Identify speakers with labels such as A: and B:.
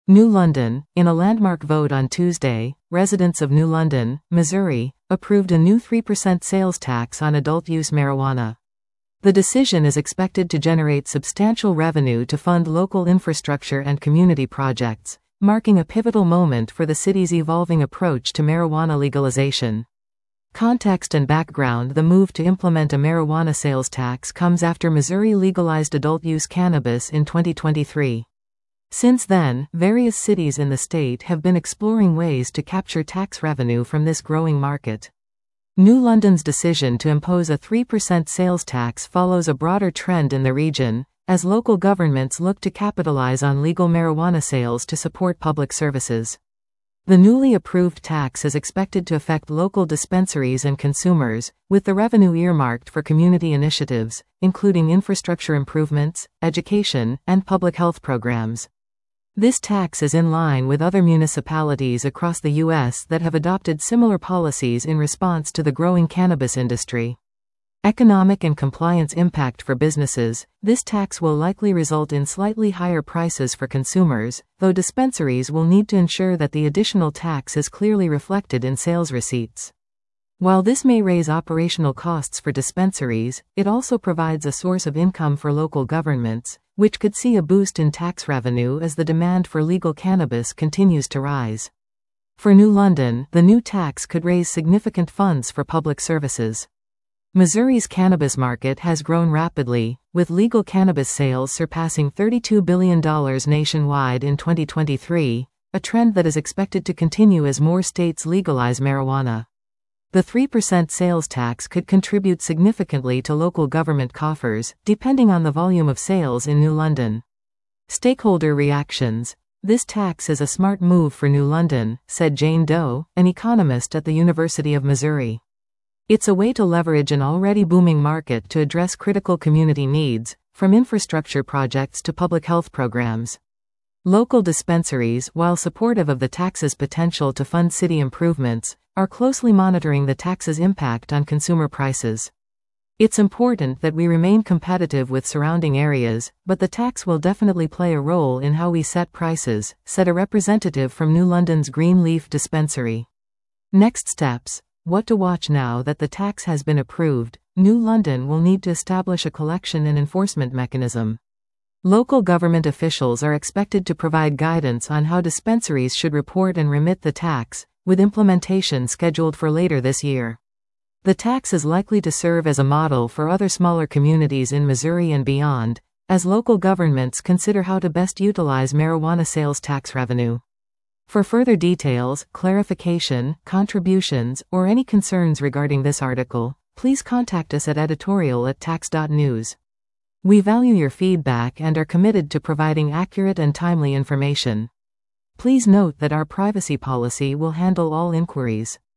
A: New London, in a landmark vote on Tuesday, residents of New London, Missouri, approved a new 3% sales tax on adult-use marijuana. The decision is expected to generate substantial revenue to fund local infrastructure and community projects, marking a pivotal moment for the city's evolving approach to marijuana legalization. Context and background: the move to implement a marijuana sales tax comes after Missouri legalized adult-use cannabis in 2023. Since then, various cities in the state have been exploring ways to capture tax revenue from this growing market. New London's decision to impose a 3% sales tax follows a broader trend in the region, as local governments look to capitalize on legal marijuana sales to support public services. The newly approved tax is expected to affect local dispensaries and consumers, with the revenue earmarked for community initiatives, including infrastructure improvements, education, and public health programs. This tax is in line with other municipalities across the U.S. that have adopted similar policies in response to the growing cannabis industry. Economic and compliance impact for businesses: this tax will likely result in slightly higher prices for consumers, though dispensaries will need to ensure that the additional tax is clearly reflected in sales receipts. While this may raise operational costs for dispensaries, it also provides a source of income for local governments, which could see a boost in tax revenue as the demand for legal cannabis continues to rise. For New London, the new tax could raise significant funds for public services. Missouri's cannabis market has grown rapidly, with legal cannabis sales surpassing $32 billion nationwide in 2023, a trend that is expected to continue as more states legalize marijuana. The 3% sales tax could contribute significantly to local government coffers, depending on the volume of sales in New London. Stakeholder reactions: this tax is a smart move for New London, said Jane Doe, an economist at the University of Missouri. It's a way to leverage an already booming market to address critical community needs, from infrastructure projects to public health programs. Local dispensaries, while supportive of the tax's potential to fund city improvements, are closely monitoring the tax's impact on consumer prices. It's important that we remain competitive with surrounding areas, but the tax will definitely play a role in how we set prices, said a representative from New London's Greenleaf Dispensary. Next steps: what to watch now that the tax has been approved. New London will need to establish a collection and enforcement mechanism. Local government officials are expected to provide guidance on how dispensaries should report and remit the tax, with implementation scheduled for later this year. The tax is likely to serve as a model for other smaller communities in Missouri and beyond, as local governments consider how to best utilize marijuana sales tax revenue. For further details, clarification, contributions, or any concerns regarding this article, please contact us at editorial@tax.news. We value your feedback and are committed to providing accurate and timely information. Please note that our privacy policy will handle all inquiries.